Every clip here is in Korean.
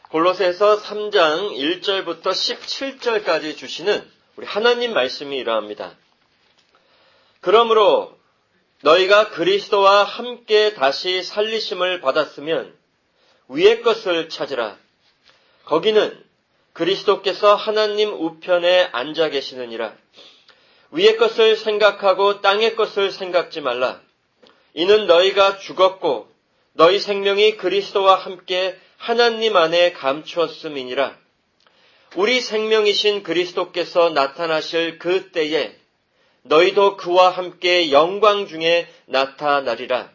골로새서 3장 1절부터 17절까지 주시는 우리 하나님 말씀이 이러합니다. 그러므로 너희가 그리스도와 함께 다시 살리심을 받았으면 위의 것을 찾으라. 거기는 그리스도께서 하나님 우편에 앉아 계시느니라. 위의 것을 생각하고 땅의 것을 생각지 말라. 이는 너희가 죽었고 너희 생명이 그리스도와 함께 하나님 안에 감추었음이니라. 우리 생명이신 그리스도께서 나타나실 그 때에 너희도 그와 함께 영광 중에 나타나리라.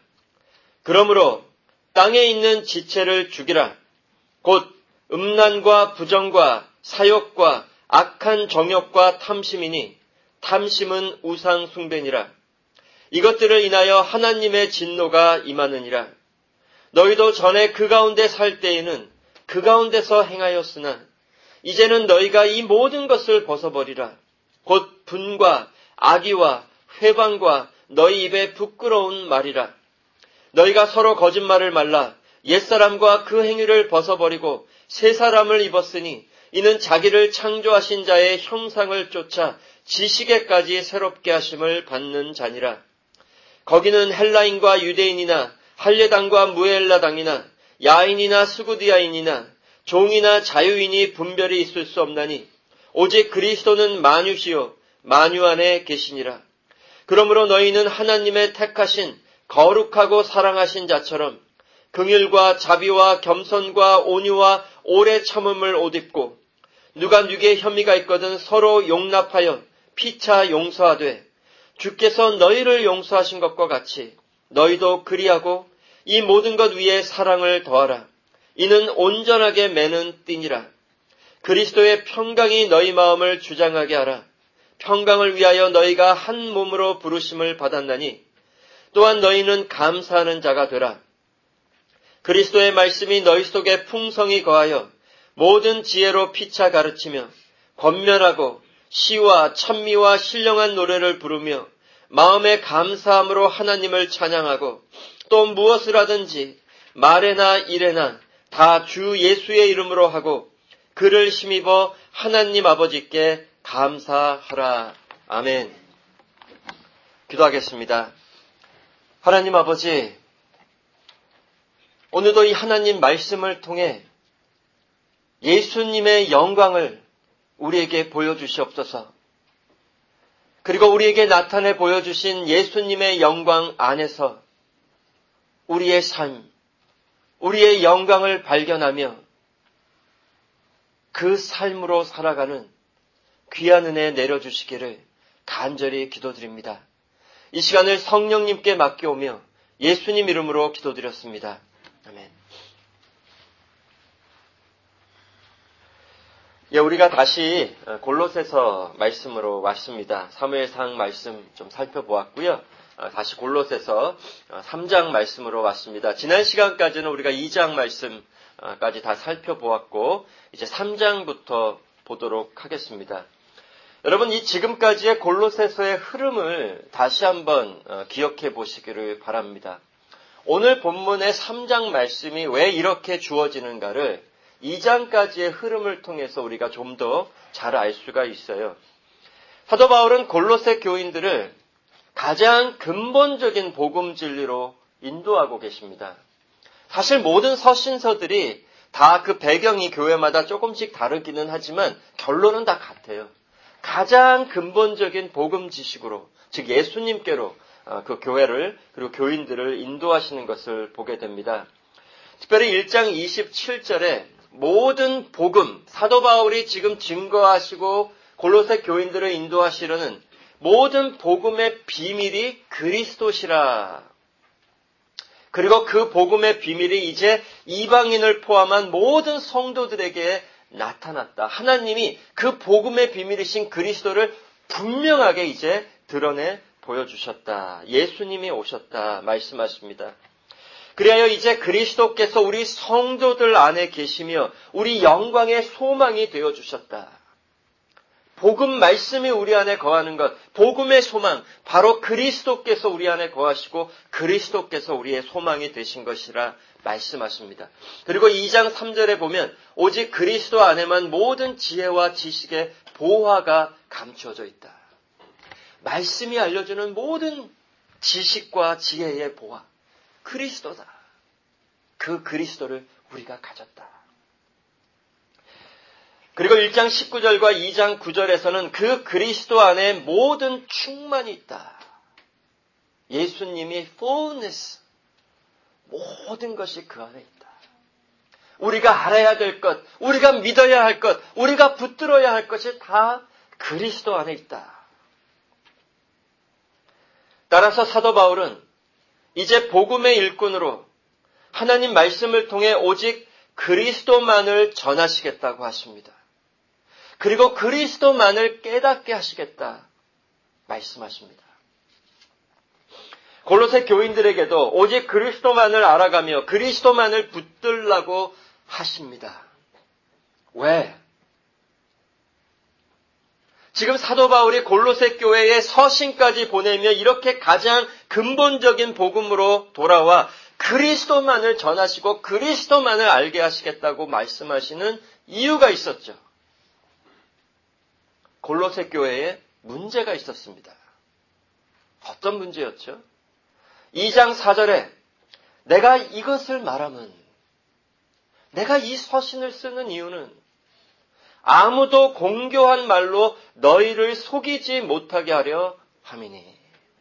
그러므로 땅에 있는 지체를 죽이라. 곧 음란과 부정과 사욕과 악한 정욕과 탐심이니 탐심은 우상 숭배니라. 이것들을 인하여 하나님의 진노가 임하느니라. 너희도 전에 그 가운데 살 때에는 그 가운데서 행하였으나 이제는 너희가 이 모든 것을 벗어버리라. 곧 분과 악의와 회방과 너희 입에 부끄러운 말이라. 너희가 서로 거짓말을 말라. 옛사람과 그 행위를 벗어버리고 새 사람을 입었으니 이는 자기를 창조하신 자의 형상을 쫓아 지식에까지 새롭게 하심을 받는 자니라. 거기는 헬라인과 유대인이나 할례당과 무헬라당이나 야인이나 스구디아인이나 종이나 자유인이 분별이 있을 수 없나니 오직 그리스도는 만유시요 만유 안에 계시니라. 그러므로 너희는 하나님의 택하신 거룩하고 사랑하신 자처럼 긍휼과 자비와 겸손과 온유와 오래 참음을 옷 입고 누가 누구의 혐의가 있거든 서로 용납하여 피차 용서하되 주께서 너희를 용서하신 것과 같이 너희도 그리하고 이 모든 것 위에 사랑을 더하라. 이는 온전하게 매는 띠니라. 그리스도의 평강이 너희 마음을 주장하게 하라. 평강을 위하여 너희가 한 몸으로 부르심을 받았나니 또한 너희는 감사하는 자가 되라. 그리스도의 말씀이 너희 속에 풍성히 거하여 모든 지혜로 피차 가르치며 권면하고 시와 찬미와 신령한 노래를 부르며 마음의 감사함으로 하나님을 찬양하고 또 무엇을 하든지 말에나 일에나 다 주 예수의 이름으로 하고 그를 힘입어 하나님 아버지께 감사하라. 아멘. 기도하겠습니다. 하나님 아버지, 오늘도 이 하나님 말씀을 통해 예수님의 영광을 우리에게 보여주시옵소서. 그리고 우리에게 나타내 보여주신 예수님의 영광 안에서 우리의 삶, 우리의 영광을 발견하며 그 삶으로 살아가는 귀한 은혜 내려주시기를 간절히 기도드립니다. 이 시간을 성령님께 맡겨오며 예수님 이름으로 기도드렸습니다. 아멘. 우리가 다시 골로새서 말씀으로 왔습니다. 사무엘상 말씀 좀 살펴보았고요. 다시 골로새서 3장 말씀으로 왔습니다. 지난 시간까지는 우리가 2장 말씀까지 다 살펴보았고 이제 3장부터 보도록 하겠습니다. 여러분, 이 지금까지의 골로새서의 흐름을 다시 한번 기억해 보시기를 바랍니다. 오늘 본문의 3장 말씀이 왜 이렇게 주어지는가를 2장까지의 흐름을 통해서 우리가 좀 더 잘 알 수가 있어요. 사도 바울은 골로새 교인들을 가장 근본적인 복음 진리로 인도하고 계십니다. 사실 모든 서신서들이 다 그 배경이 교회마다 조금씩 다르기는 하지만 결론은 다 같아요. 가장 근본적인 복음 지식으로, 즉 예수님께로 그 교회를 그리고 교인들을 인도하시는 것을 보게 됩니다. 특별히 1장 27절에 모든 복음, 사도 바울이 지금 증거하시고 골로새 교인들을 인도하시려는 모든 복음의 비밀이 그리스도시라. 그리고 그 복음의 비밀이 이제 이방인을 포함한 모든 성도들에게 나타났다. 하나님이 그 복음의 비밀이신 그리스도를 분명하게 이제 드러내 보여주셨다. 예수님이 오셨다 말씀하십니다. 그리하여 이제 그리스도께서 우리 성도들 안에 계시며 우리 영광의 소망이 되어주셨다. 복음 말씀이 우리 안에 거하는 것, 복음의 소망, 바로 그리스도께서 우리 안에 거하시고 그리스도께서 우리의 소망이 되신 것이라 말씀하십니다. 그리고 2장 3절에 보면 오직 그리스도 안에만 모든 지혜와 지식의 보화가 감추어져 있다. 말씀이 알려주는 모든 지식과 지혜의 보화, 그리스도다. 그 그리스도를 우리가 가졌다. 그리고 1장 19절과 2장 9절에서는 그 그리스도 안에 모든 충만이 있다. 예수님이 fullness, 모든 것이 그 안에 있다. 우리가 알아야 될 것, 우리가 믿어야 할 것, 우리가 붙들어야 할 것이 다 그리스도 안에 있다. 따라서 사도 바울은 이제 복음의 일꾼으로 하나님 말씀을 통해 오직 그리스도만을 전하시겠다고 하십니다. 그리고 그리스도만을 깨닫게 하시겠다 말씀하십니다. 골로새 교인들에게도 오직 그리스도만을 알아가며 그리스도만을 붙들라고 하십니다. 왜? 지금 사도 바울이 골로새 교회에 서신까지 보내며 이렇게 가장 근본적인 복음으로 돌아와 그리스도만을 전하시고 그리스도만을 알게 하시겠다고 말씀하시는 이유가 있었죠. 골로새 교회에 문제가 있었습니다. 어떤 문제였죠? 2장 4절에 내가 이것을 말하면, 내가 이 서신을 쓰는 이유는 아무도 공교한 말로 너희를 속이지 못하게 하려 함이니.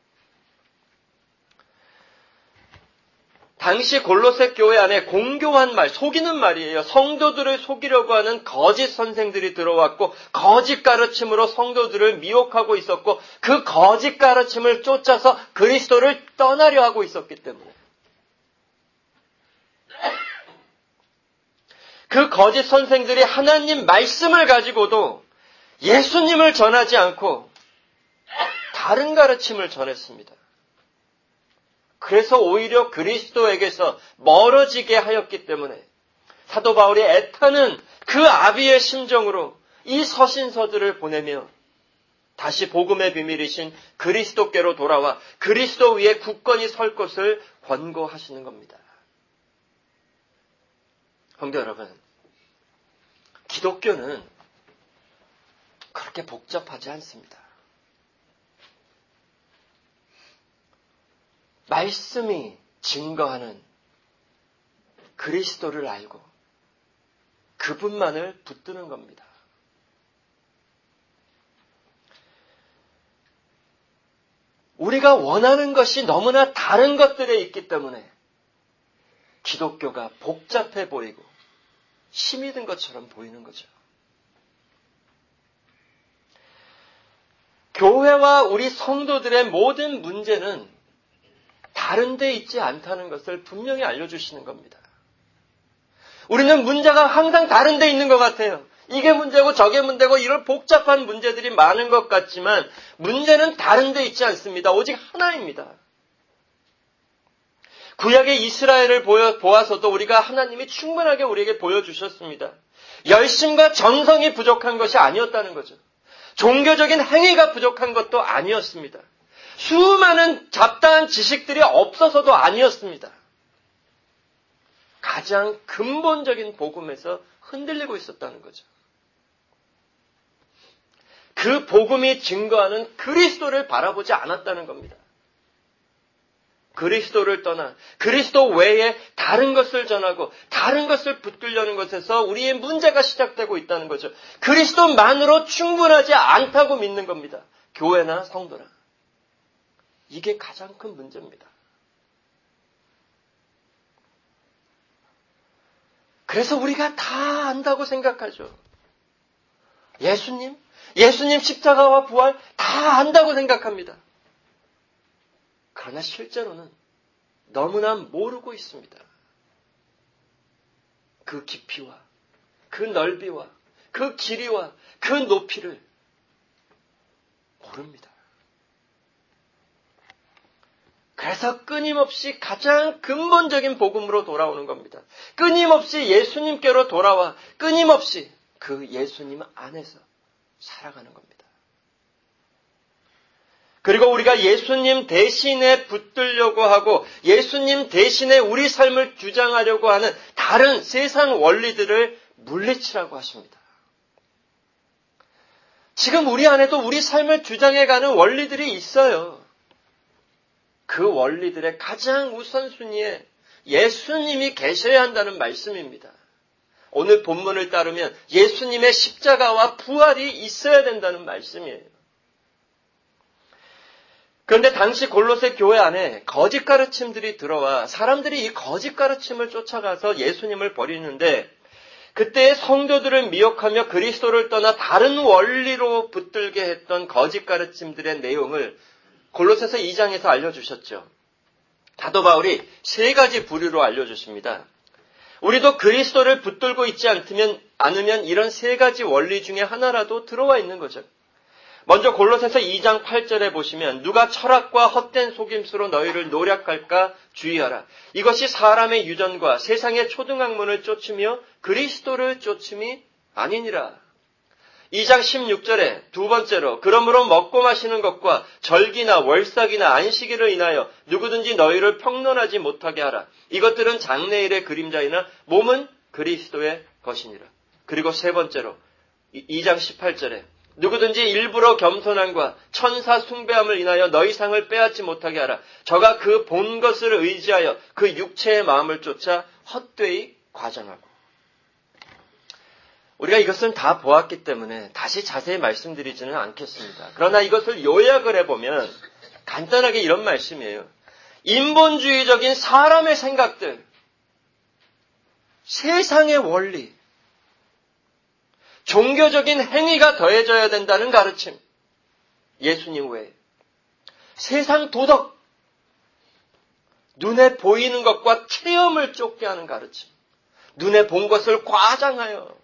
당시 골로새 교회 안에 공교한 말, 속이는 말이에요. 성도들을 속이려고 하는 거짓 선생들이 들어왔고 거짓 가르침으로 성도들을 미혹하고 있었고 그 거짓 가르침을 쫓아서 그리스도를 떠나려 하고 있었기 때문에 그 거짓 선생들이 하나님 말씀을 가지고도 예수님을 전하지 않고 다른 가르침을 전했습니다. 그래서 오히려 그리스도에게서 멀어지게 하였기 때문에 사도 바울이 애타는 그 아비의 심정으로 이 서신서들을 보내며 다시 복음의 비밀이신 그리스도께로 돌아와 그리스도 위에 굳건히 설 것을 권고하시는 겁니다. 성도 여러분, 기독교는 그렇게 복잡하지 않습니다. 말씀이 증거하는 그리스도를 알고 그분만을 붙드는 겁니다. 우리가 원하는 것이 너무나 다른 것들에 있기 때문에 기독교가 복잡해 보이고 힘이 든 것처럼 보이는 거죠. 교회와 우리 성도들의 모든 문제는 다른 데 있지 않다는 것을 분명히 알려주시는 겁니다. 우리는 문제가 항상 다른 데 있는 것 같아요. 이게 문제고 저게 문제고 이런 복잡한 문제들이 많은 것 같지만 문제는 다른 데 있지 않습니다. 오직 하나입니다. 구약의 이스라엘을 보아서도 우리가 하나님이 충분하게 우리에게 보여주셨습니다. 열심과 정성이 부족한 것이 아니었다는 거죠. 종교적인 행위가 부족한 것도 아니었습니다. 수많은 잡다한 지식들이 없어서도 아니었습니다. 가장 근본적인 복음에서 흔들리고 있었다는 거죠. 그 복음이 증거하는 그리스도를 바라보지 않았다는 겁니다. 그리스도를 떠나 그리스도 외에 다른 것을 전하고 다른 것을 붙들려는 것에서 우리의 문제가 시작되고 있다는 거죠. 그리스도만으로 충분하지 않다고 믿는 겁니다. 교회나 성도나. 이게 가장 큰 문제입니다. 그래서 우리가 다 안다고 생각하죠. 예수님 십자가와 부활 다 안다고 생각합니다. 그러나 실제로는 너무나 모르고 있습니다. 그 깊이와 그 넓이와 그 길이와 그 높이를 모릅니다. 그래서 끊임없이 가장 근본적인 복음으로 돌아오는 겁니다. 끊임없이 예수님께로 돌아와 끊임없이 그 예수님 안에서 살아가는 겁니다. 그리고 우리가 예수님 대신에 붙들려고 하고 예수님 대신에 우리 삶을 주장하려고 하는 다른 세상 원리들을 물리치라고 하십니다. 지금 우리 안에도 우리 삶을 주장해가는 원리들이 있어요. 그 원리들의 가장 우선순위에 예수님이 계셔야 한다는 말씀입니다. 오늘 본문을 따르면 예수님의 십자가와 부활이 있어야 된다는 말씀이에요. 그런데 당시 골로새 교회 안에 거짓 가르침들이 들어와 사람들이 이 거짓 가르침을 쫓아가서 예수님을 버리는데 그때 성도들을 미혹하며 그리스도를 떠나 다른 원리로 붙들게 했던 거짓 가르침들의 내용을 골로새서 2장에서 알려주셨죠. 사도 바울이 3가지 부류로 알려주십니다. 우리도 그리스도를 붙들고 있지 않으면 이런 3가지 원리 중에 하나라도 들어와 있는 거죠. 먼저 골로새서 2장 8절에 보시면 누가 철학과 헛된 속임수로 너희를 노략할까 주의하라. 이것이 사람의 유전과 세상의 초등학문을 쫓으며 그리스도를 쫓음이 아니니라. 2장 16절에 두 번째로 그러므로 먹고 마시는 것과 절기나 월삭이나 안식일을 인하여 누구든지 너희를 평론하지 못하게 하라. 이것들은 장래일의 그림자이나 몸은 그리스도의 것이니라. 그리고 세 번째로 2장 18절에 누구든지 일부러 겸손함과 천사 숭배함을 인하여 너희 상을 빼앗지 못하게 하라. 저가 그 본 것을 의지하여 그 육체의 마음을 쫓아 헛되이 과장하고. 우리가 이것을 다 보았기 때문에 다시 자세히 말씀드리지는 않겠습니다. 그러나 이것을 요약을 해보면 간단하게 이런 말씀이에요. 인본주의적인 사람의 생각들, 세상의 원리, 종교적인 행위가 더해져야 된다는 가르침. 예수님 외에. 세상 도덕. 눈에 보이는 것과 체험을 쫓게 하는 가르침. 눈에 본 것을 과장하여.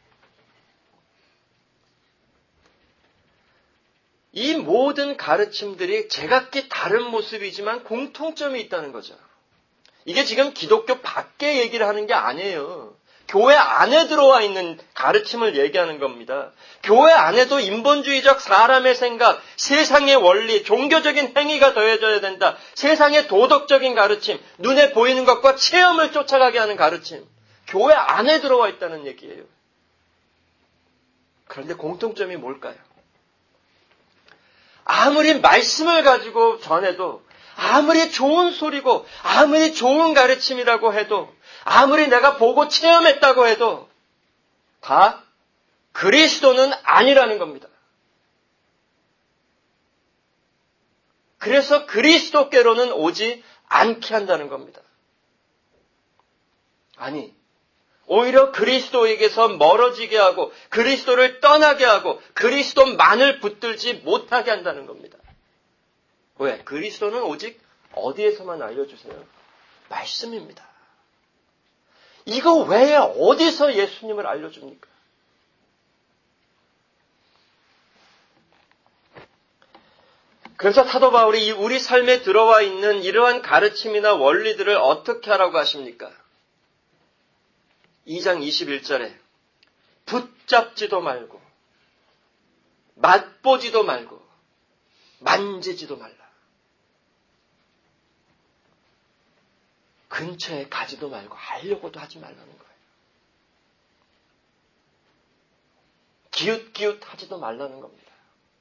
이 모든 가르침들이 제각기 다른 모습이지만 공통점이 있다는 거죠. 이게 지금 기독교 밖에 얘기를 하는 게 아니에요. 교회 안에 들어와 있는 가르침을 얘기하는 겁니다. 교회 안에도 인본주의적 사람의 생각, 세상의 원리, 종교적인 행위가 더해져야 된다. 세상의 도덕적인 가르침, 눈에 보이는 것과 체험을 쫓아가게 하는 가르침. 교회 안에 들어와 있다는 얘기예요. 그런데 공통점이 뭘까요? 아무리 말씀을 가지고 전해도 아무리 좋은 소리고 아무리 좋은 가르침이라고 해도 아무리 내가 보고 체험했다고 해도 다 그리스도는 아니라는 겁니다. 그래서 그리스도께로는 오지 않게 한다는 겁니다. 아니, 오히려 그리스도에게서 멀어지게 하고 그리스도를 떠나게 하고 그리스도만을 붙들지 못하게 한다는 겁니다. 왜? 그리스도는 오직 어디에서만 알려주세요? 말씀입니다. 이거 외에 어디서 예수님을 알려줍니까? 그래서 사도 바울이 우리 삶에 들어와 있는 이러한 가르침이나 원리들을 어떻게 하라고 하십니까? 2장 21절에 붙잡지도 말고 맛보지도 말고 만지지도 말라. 근처에 가지도 말고 하려고도 하지 말라는 거예요. 기웃기웃하지도 말라는 겁니다.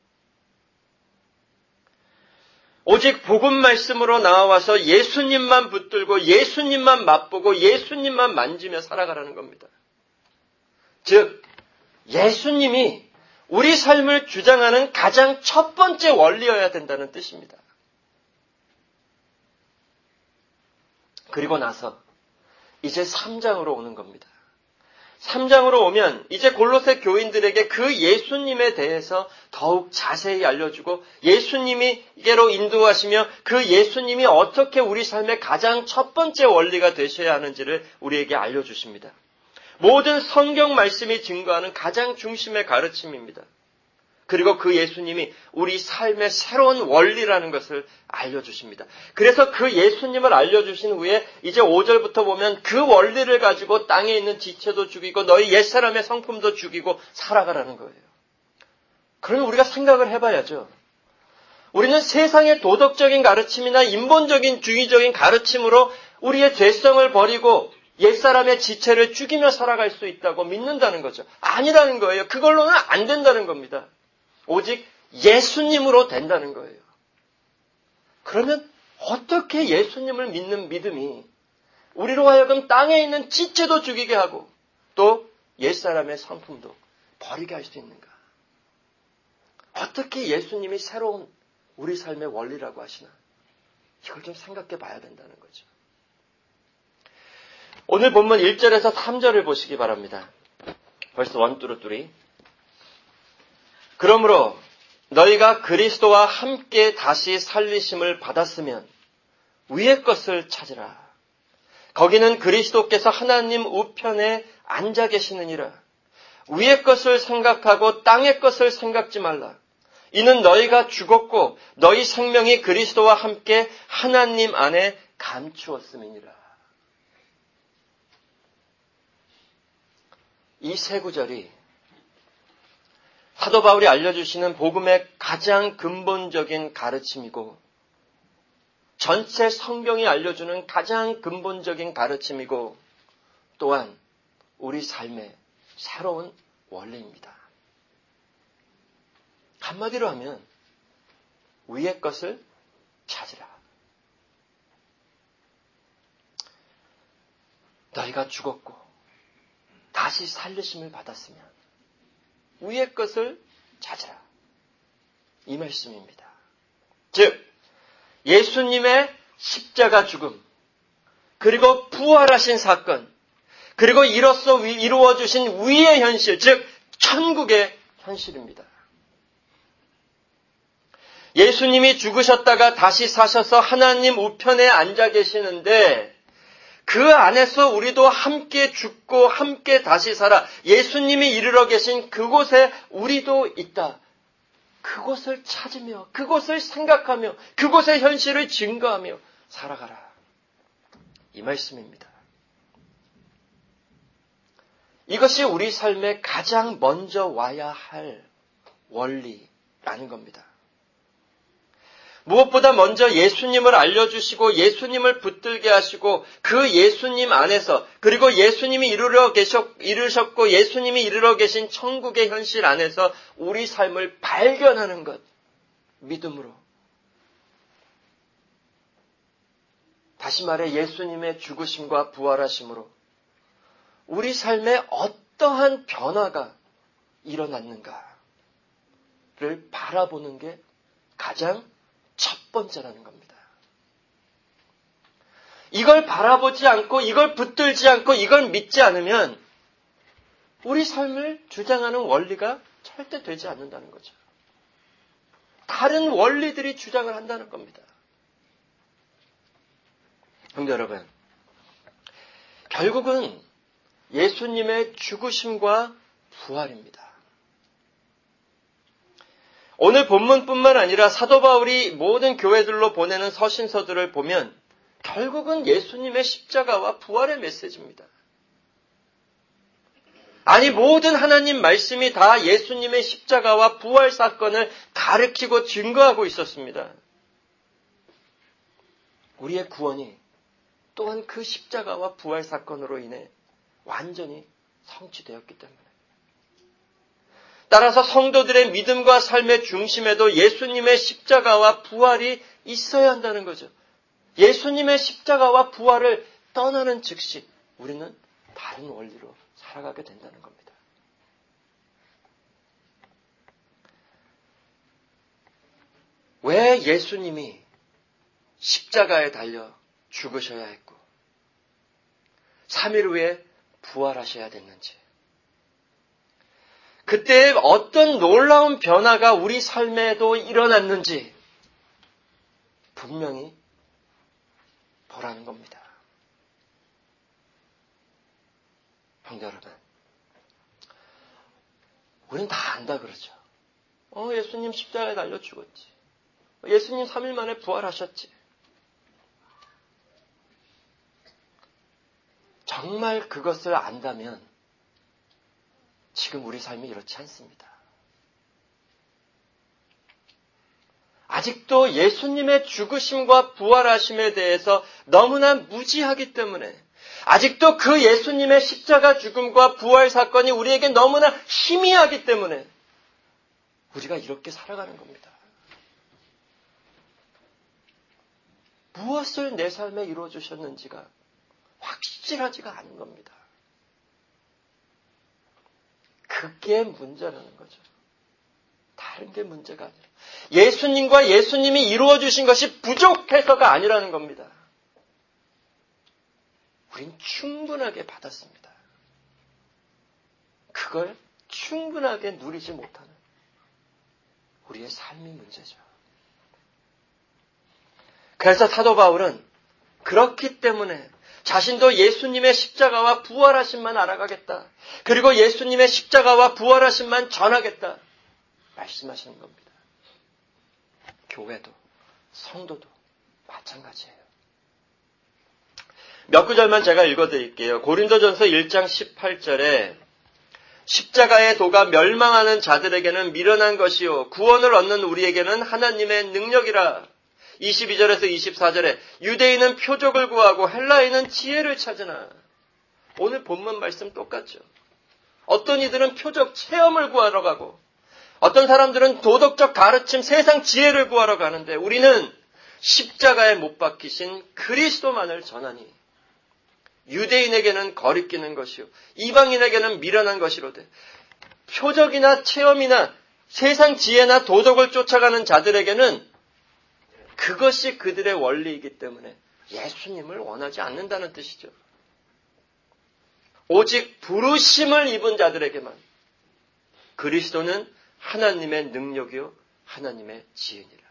오직 복음 말씀으로 나와서 예수님만 붙들고 예수님만 맛보고 예수님만 만지며 살아가라는 겁니다. 즉 예수님이 우리 삶을 주장하는 가장 첫 번째 원리여야 된다는 뜻입니다. 그리고 나서 이제 3장으로 오는 겁니다. 3장으로 오면 이제 골로새 교인들에게 그 예수님에 대해서 더욱 자세히 알려주고 예수님이게로 인도하시며 그 예수님이 어떻게 우리 삶의 가장 첫 번째 원리가 되셔야 하는지를 우리에게 알려주십니다. 모든 성경 말씀이 증거하는 가장 중심의 가르침입니다. 그리고 그 예수님이 우리 삶의 새로운 원리라는 것을 알려주십니다. 그래서 그 예수님을 알려주신 후에 이제 5절부터 보면 그 원리를 가지고 땅에 있는 지체도 죽이고 너희 옛사람의 성품도 죽이고 살아가라는 거예요. 그러면 우리가 생각을 해봐야죠. 우리는 세상의 도덕적인 가르침이나 인본적인 주의적인 가르침으로 우리의 죄성을 버리고 옛사람의 지체를 죽이며 살아갈 수 있다고 믿는다는 거죠. 아니라는 거예요. 그걸로는 안 된다는 겁니다. 오직 예수님으로 된다는 거예요. 그러면 어떻게 예수님을 믿는 믿음이 우리로 하여금 땅에 있는 지체도 죽이게 하고 또 옛사람의 성품도 버리게 할 수 있는가? 어떻게 예수님이 새로운 우리 삶의 원리라고 하시나? 이걸 좀 생각해 봐야 된다는 거죠. 오늘 본문 1절에서 3절을 보시기 바랍니다. 벌써 1, 2, 3. 그러므로 너희가 그리스도와 함께 다시 살리심을 받았으면 위의 것을 찾으라. 거기는 그리스도께서 하나님 우편에 앉아 계시느니라. 위의 것을 생각하고 땅의 것을 생각지 말라. 이는 너희가 죽었고 너희 생명이 그리스도와 함께 하나님 안에 감추었음이니라. 이 세 구절이 사도 바울이 알려주시는 복음의 가장 근본적인 가르침이고 전체 성경이 알려주는 가장 근본적인 가르침이고 또한 우리 삶의 새로운 원리입니다. 한마디로 하면 위의 것을 찾으라. 너희가 죽었고 다시 살리심을 받았으면 위의 것을 찾으라. 이 말씀입니다. 즉 예수님의 십자가 죽음 그리고 부활하신 사건 그리고 이로써 이루어주신 위의 현실 즉 천국의 현실입니다. 예수님이 죽으셨다가 다시 사셔서 하나님 우편에 앉아 계시는데 그 안에서 우리도 함께 죽고 함께 다시 살아 예수님이 이르러 계신 그곳에 우리도 있다. 그곳을 찾으며 그곳을 생각하며 그곳의 현실을 증거하며 살아가라. 이 말씀입니다. 이것이 우리 삶에 가장 먼저 와야 할 원리라는 겁니다. 무엇보다 먼저 예수님을 알려주시고 예수님을 붙들게 하시고 그 예수님 안에서 그리고 예수님이 이루셨고 예수님이 이르러 계신 천국의 현실 안에서 우리 삶을 발견하는 것. 믿음으로. 다시 말해 예수님의 죽으심과 부활하심으로 우리 삶에 어떠한 변화가 일어났는가를 바라보는 게 가장 첫 번째라는 겁니다. 이걸 바라보지 않고 이걸 붙들지 않고 이걸 믿지 않으면 우리 삶을 주장하는 원리가 절대 되지 않는다는 거죠. 다른 원리들이 주장을 한다는 겁니다. 형제 여러분, 결국은 예수님의 죽으심과 부활입니다. 오늘 본문뿐만 아니라 사도 바울이 모든 교회들로 보내는 서신서들을 보면 결국은 예수님의 십자가와 부활의 메시지입니다. 아니 모든 하나님 말씀이 다 예수님의 십자가와 부활 사건을 가리키고 증거하고 있었습니다. 우리의 구원이 또한 그 십자가와 부활 사건으로 인해 완전히 성취되었기 때문에 따라서 성도들의 믿음과 삶의 중심에도 예수님의 십자가와 부활이 있어야 한다는 거죠. 예수님의 십자가와 부활을 떠나는 즉시 우리는 다른 원리로 살아가게 된다는 겁니다. 왜 예수님이 십자가에 달려 죽으셔야 했고 3일 후에 부활하셔야 됐는지 그때 어떤 놀라운 변화가 우리 삶에도 일어났는지 분명히 보라는 겁니다. 형제 여러분, 우리는 다 안다 그러죠. 예수님 십자가에 달려 죽었지. 예수님 3일 만에 부활하셨지. 정말 그것을 안다면 지금 우리 삶이 이렇지 않습니다. 아직도 예수님의 죽으심과 부활하심에 대해서 너무나 무지하기 때문에, 아직도 그 예수님의 십자가 죽음과 부활 사건이 우리에게 너무나 희미하기 때문에 우리가 이렇게 살아가는 겁니다. 무엇을 내 삶에 이루어주셨는지가 확실하지가 않은 겁니다. 그게 문제라는 거죠. 다른 게 문제가 아니라 예수님과 예수님이 이루어주신 것이 부족해서가 아니라는 겁니다. 우린 충분하게 받았습니다. 그걸 충분하게 누리지 못하는 우리의 삶이 문제죠. 그래서 사도 바울은 그렇기 때문에 자신도 예수님의 십자가와 부활하심만 알아가겠다. 그리고 예수님의 십자가와 부활하심만 전하겠다. 말씀하시는 겁니다. 교회도 성도도 마찬가지예요. 몇 구절만 제가 읽어드릴게요. 고린도전서 1장 18절에 십자가의 도가 멸망하는 자들에게는 미련한 것이요 구원을 얻는 우리에게는 하나님의 능력이라. 22절에서 24절에 유대인은 표적을 구하고 헬라인은 지혜를 찾으나. 오늘 본문 말씀 똑같죠. 어떤 이들은 표적 체험을 구하러 가고 어떤 사람들은 도덕적 가르침, 세상 지혜를 구하러 가는데 우리는 십자가에 못 박히신 그리스도만을 전하니 유대인에게는 거리끼는 것이요 이방인에게는 미련한 것이로되 표적이나 체험이나 세상 지혜나 도덕을 쫓아가는 자들에게는 그것이 그들의 원리이기 때문에 예수님을 원하지 않는다는 뜻이죠. 오직 부르심을 입은 자들에게만 그리스도는 하나님의 능력이요 하나님의 지혜니라.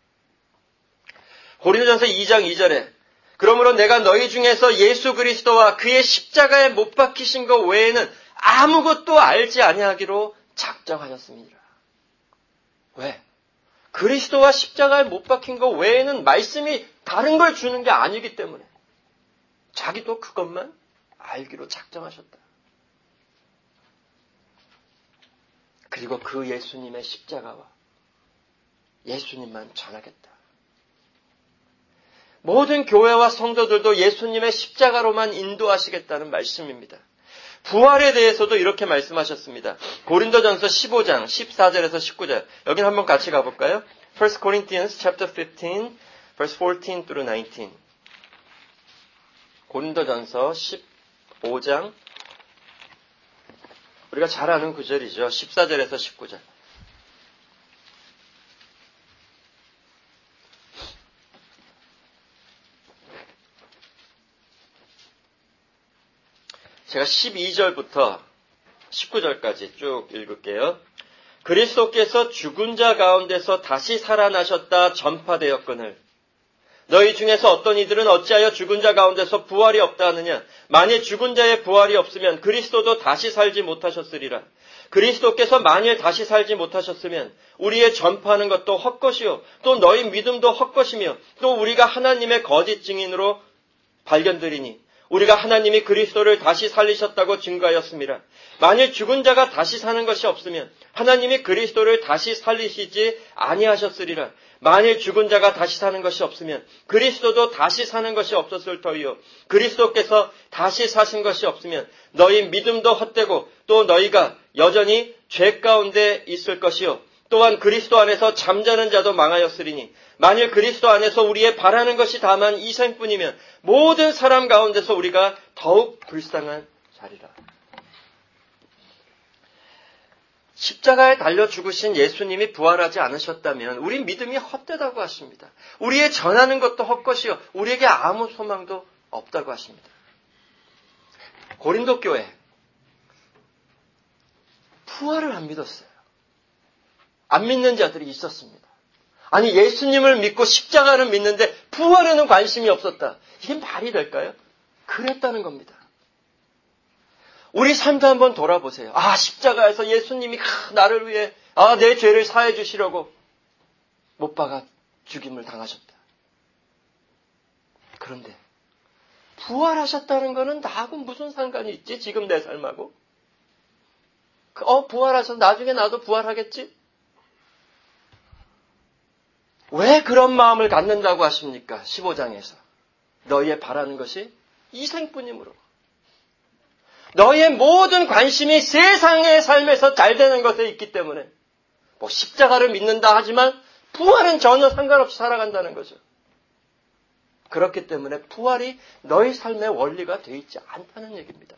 고린도전서 2장 2절에 그러므로 내가 너희 중에서 예수 그리스도와 그의 십자가에 못 박히신 것 외에는 아무것도 알지 아니하기로 작정하였습니다. 왜? 그리스도와 십자가에 못 박힌 것 외에는 말씀이 다른 걸 주는 게 아니기 때문에 자기도 그것만 알기로 작정하셨다. 그리고 그 예수님의 십자가와 예수님만 전하겠다. 모든 교회와 성도들도 예수님의 십자가로만 인도하시겠다는 말씀입니다. 부활에 대해서도 이렇게 말씀하셨습니다. 고린도전서 15장 14절에서 19절. 여기는 한번 같이 가볼까요? 1 Corinthians chapter 15 verse 14 through 19. 고린도전서 15장 우리가 잘 아는 구절이죠. 14절에서 19절. 제가 12절부터 19절까지 쭉 읽을게요. 그리스도께서 죽은 자 가운데서 다시 살아나셨다 전파되었거늘 너희 중에서 어떤 이들은 어찌하여 죽은 자 가운데서 부활이 없다 하느냐. 만일 죽은 자의 부활이 없으면 그리스도도 다시 살지 못하셨으리라. 그리스도께서 만일 다시 살지 못하셨으면 우리의 전파하는 것도 헛것이요 또 너희 믿음도 헛것이며 또 우리가 하나님의 거짓 증인으로 발견되리니 우리가 하나님이 그리스도를 다시 살리셨다고 증거하였습니다. 만일 죽은 자가 다시 사는 것이 없으면 하나님이 그리스도를 다시 살리시지 아니하셨으리라. 만일 죽은 자가 다시 사는 것이 없으면 그리스도도 다시 사는 것이 없었을 터이요. 그리스도께서 다시 사신 것이 없으면 너희 믿음도 헛되고 또 너희가 여전히 죄 가운데 있을 것이요. 또한 그리스도 안에서 잠자는 자도 망하였으리니 만일 그리스도 안에서 우리의 바라는 것이 다만 이 생뿐이면 모든 사람 가운데서 우리가 더욱 불쌍한 자리라. 십자가에 달려 죽으신 예수님이 부활하지 않으셨다면 우리 믿음이 헛되다고 하십니다. 우리의 전하는 것도 헛것이요 우리에게 아무 소망도 없다고 하십니다. 고린도 교회 부활을 안 믿었어요. 안 믿는 자들이 있었습니다. 아니 예수님을 믿고 십자가를 믿는데 부활에는 관심이 없었다. 이게 말이 될까요? 그랬다는 겁니다. 우리 삶도 한번 돌아보세요. 십자가에서 예수님이 나를 위해 내 죄를 사해 주시려고 못 박아 죽임을 당하셨다. 그런데 부활하셨다는 거는 나하고 무슨 상관이 있지? 지금 내 삶하고. 부활하셔서 나중에 나도 부활하겠지? 왜 그런 마음을 갖는다고 하십니까? 15장에서. 너희의 바라는 것이 이 생뿐이므로. 너희의 모든 관심이 세상의 삶에서 잘 되는 것에 있기 때문에 십자가를 믿는다 하지만 부활은 전혀 상관없이 살아간다는 거죠. 그렇기 때문에 부활이 너희 삶의 원리가 되어 있지 않다는 얘기입니다.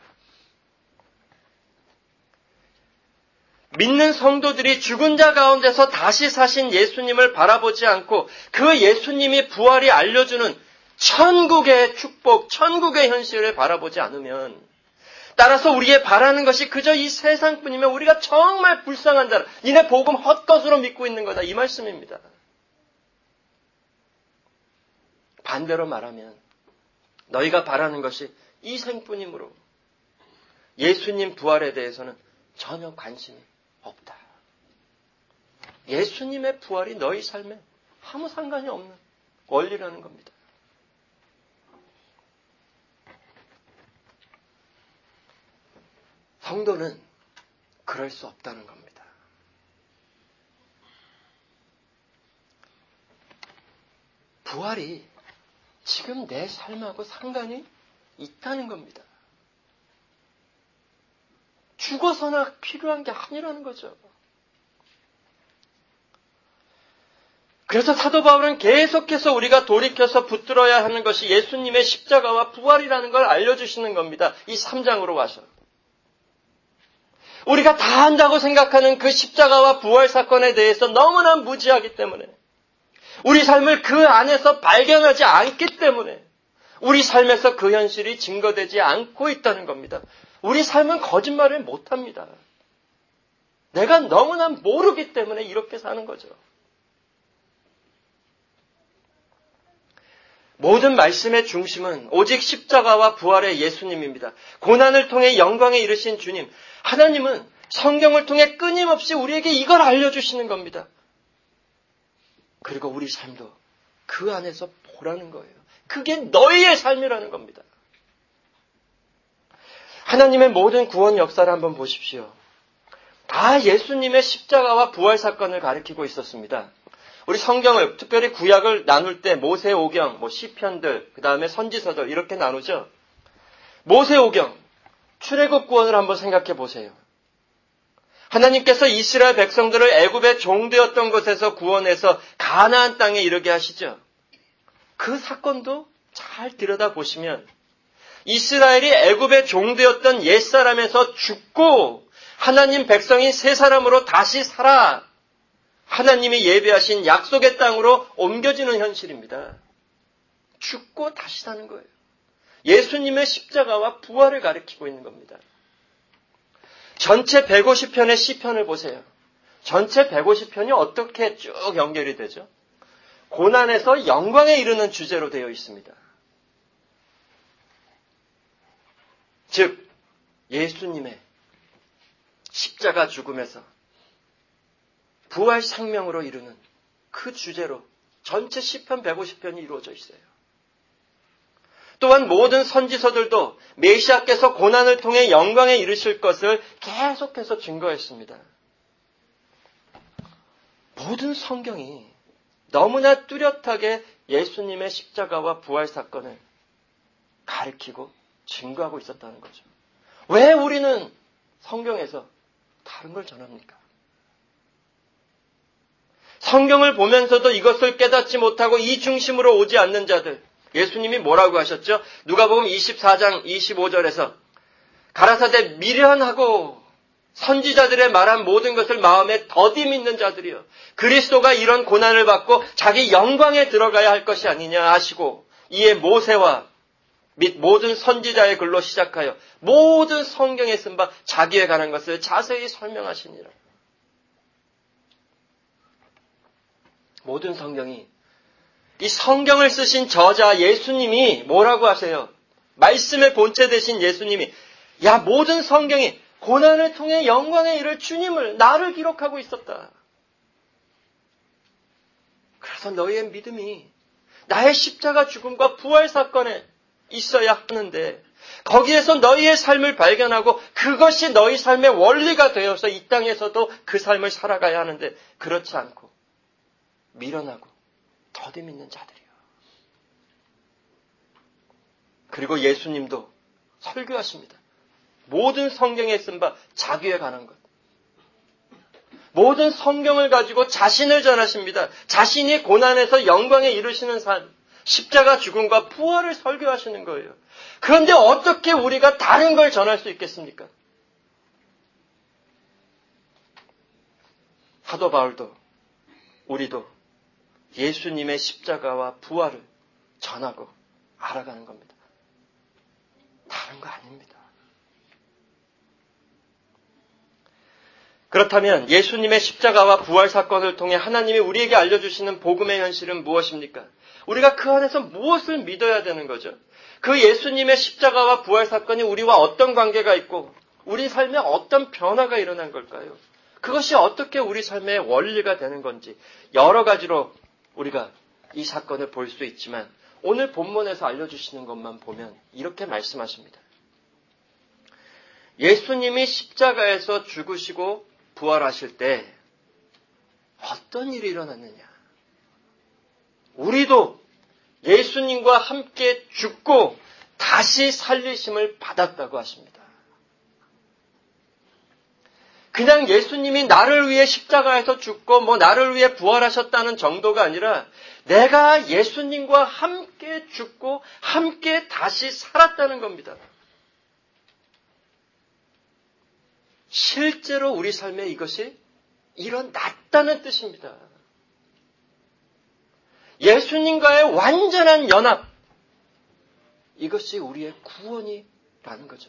믿는 성도들이 죽은 자 가운데서 다시 사신 예수님을 바라보지 않고 그 예수님이 부활이 알려주는 천국의 축복, 천국의 현실을 바라보지 않으면 따라서 우리의 바라는 것이 그저 이 세상뿐이면 우리가 정말 불쌍한 자라. 니네 복음 헛것으로 믿고 있는 거다. 이 말씀입니다. 반대로 말하면 너희가 바라는 것이 이 생뿐이므로 예수님 부활에 대해서는 전혀 관심이 없다. 예수님의 부활이 너희 삶에 아무 상관이 없는 원리라는 겁니다. 성도는 그럴 수 없다는 겁니다. 부활이 지금 내 삶하고 상관이 있다는 겁니다. 죽어서나 필요한 게 아니라는 거죠. 그래서 사도 바울은 계속해서 우리가 돌이켜서 붙들어야 하는 것이 예수님의 십자가와 부활이라는 걸 알려주시는 겁니다. 이 3장으로 와서. 우리가 다 안다고 생각하는 그 십자가와 부활 사건에 대해서 너무나 무지하기 때문에 우리 삶을 그 안에서 발견하지 않기 때문에 우리 삶에서 그 현실이 증거되지 않고 있다는 겁니다. 우리 삶은 거짓말을 못합니다. 내가 너무나 모르기 때문에 이렇게 사는 거죠. 모든 말씀의 중심은 오직 십자가와 부활의 예수님입니다. 고난을 통해 영광에 이르신 주님, 하나님은 성경을 통해 끊임없이 우리에게 이걸 알려주시는 겁니다. 그리고 우리 삶도 그 안에서 보라는 거예요. 그게 너희의 삶이라는 겁니다. 하나님의 모든 구원 역사를 한번 보십시오. 다 예수님의 십자가와 부활 사건을 가리키고 있었습니다. 우리 성경을 특별히 구약을 나눌 때 모세오경, 시편들, 그 다음에 선지서들 이렇게 나누죠. 모세오경, 출애굽 구원을 한번 생각해 보세요. 하나님께서 이스라엘 백성들을 애굽의 종되었던 곳에서 구원해서 가나안 땅에 이르게 하시죠. 그 사건도 잘 들여다보시면 이스라엘이 애굽의 종되었던 옛사람에서 죽고 하나님 백성이 새 사람으로 다시 살아 하나님이 예배하신 약속의 땅으로 옮겨지는 현실입니다. 죽고 다시 사는 거예요. 예수님의 십자가와 부활을 가리키고 있는 겁니다. 전체 150편의 시편을 보세요. 전체 150편이 어떻게 쭉 연결이 되죠? 고난에서 영광에 이르는 주제로 되어 있습니다. 즉 예수님의 십자가 죽음에서 부활 생명으로 이르는 그 주제로 전체 시편 150편이 이루어져 있어요. 또한 모든 선지서들도 메시아께서 고난을 통해 영광에 이르실 것을 계속해서 증거했습니다. 모든 성경이 너무나 뚜렷하게 예수님의 십자가와 부활 사건을 가리키고 증거하고 있었다는 거죠. 왜 우리는 성경에서 다른 걸 전합니까? 성경을 보면서도 이것을 깨닫지 못하고 이 중심으로 오지 않는 자들, 예수님이 뭐라고 하셨죠? 누가복음 24장 25절에서 가라사대 미련하고 선지자들의 말한 모든 것을 마음에 더디 믿는 자들이요. 그리스도가 이런 고난을 받고 자기 영광에 들어가야 할 것이 아니냐 하시고 이에 모세와 및 모든 선지자의 글로 시작하여 모든 성경에 쓴 바 자기에 관한 것을 자세히 설명하시니라. 모든 성경이 이 성경을 쓰신 저자 예수님이 뭐라고 하세요? 말씀의 본체 되신 예수님이 모든 성경이 고난을 통해 영광에 이를 주님을 나를 기록하고 있었다. 그래서 너희의 믿음이 나의 십자가 죽음과 부활 사건에 있어야 하는데 거기에서 너희의 삶을 발견하고 그것이 너희 삶의 원리가 되어서 이 땅에서도 그 삶을 살아가야 하는데 그렇지 않고 미련하고 더디 믿는 자들이요. 그리고 예수님도 설교하십니다. 모든 성경에 쓴 바 자기에 관한 것. 모든 성경을 가지고 자신을 전하십니다. 자신이 고난에서 영광에 이르시는 삶, 십자가 죽음과 부활을 설교하시는 거예요. 그런데 어떻게 우리가 다른 걸 전할 수 있겠습니까? 사도 바울도 우리도 예수님의 십자가와 부활을 전하고 알아가는 겁니다. 다른 거 아닙니다. 그렇다면 예수님의 십자가와 부활 사건을 통해 하나님이 우리에게 알려주시는 복음의 현실은 무엇입니까? 우리가 그 안에서 무엇을 믿어야 되는 거죠? 그 예수님의 십자가와 부활 사건이 우리와 어떤 관계가 있고 우리 삶에 어떤 변화가 일어난 걸까요? 그것이 어떻게 우리 삶의 원리가 되는 건지 여러 가지로 우리가 이 사건을 볼 수 있지만 오늘 본문에서 알려주시는 것만 보면 이렇게 말씀하십니다. 예수님이 십자가에서 죽으시고 부활하실 때 어떤 일이 일어났느냐? 우리도 예수님과 함께 죽고 다시 살리심을 받았다고 하십니다. 그냥 예수님이 나를 위해 십자가에서 죽고 나를 위해 부활하셨다는 정도가 아니라 내가 예수님과 함께 죽고 함께 다시 살았다는 겁니다. 실제로 우리 삶에 이것이 일어났다는 뜻입니다. 예수님과의 완전한 연합, 이것이 우리의 구원이라는 거죠.